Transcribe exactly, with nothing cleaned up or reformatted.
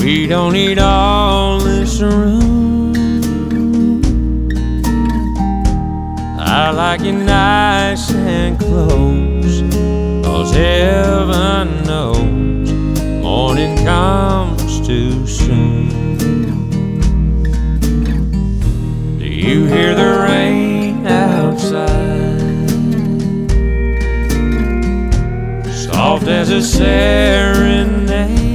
We don't need all this room. I like it nice and close, 'cause heaven knows morning comes too soon. Do you hear the rain outside? Soft as a serenade.